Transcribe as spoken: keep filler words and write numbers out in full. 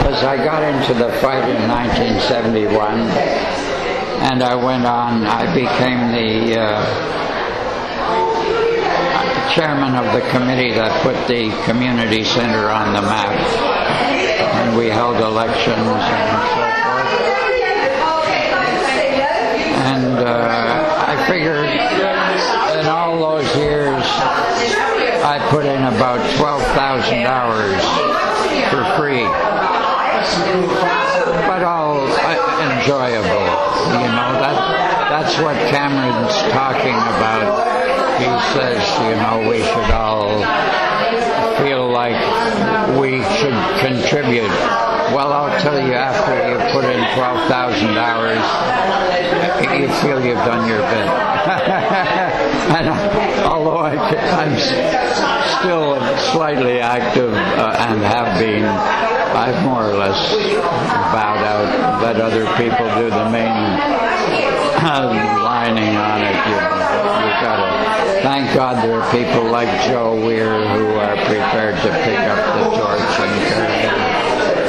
because I got into the fight in nineteen seventy-one, and I went on, I became the uh, chairman of the committee that put the community center on the map, and we held elections and so forth. And uh, I figured in all those years I put in about twelve thousand hours for free, but all uh, enjoyable. You know, that that's what Cameron's talking about. He says, you know, we should all feel like we should contribute. Well, I'll tell you, after you put in twelve thousand hours, you feel you've done your bit. And I, although I, I'm still slightly active uh, and have been, I've more or less bowed out, let other people do the main uh, lining on it. You know, you've got to thank God there are people like Joe Weir who are prepared to pick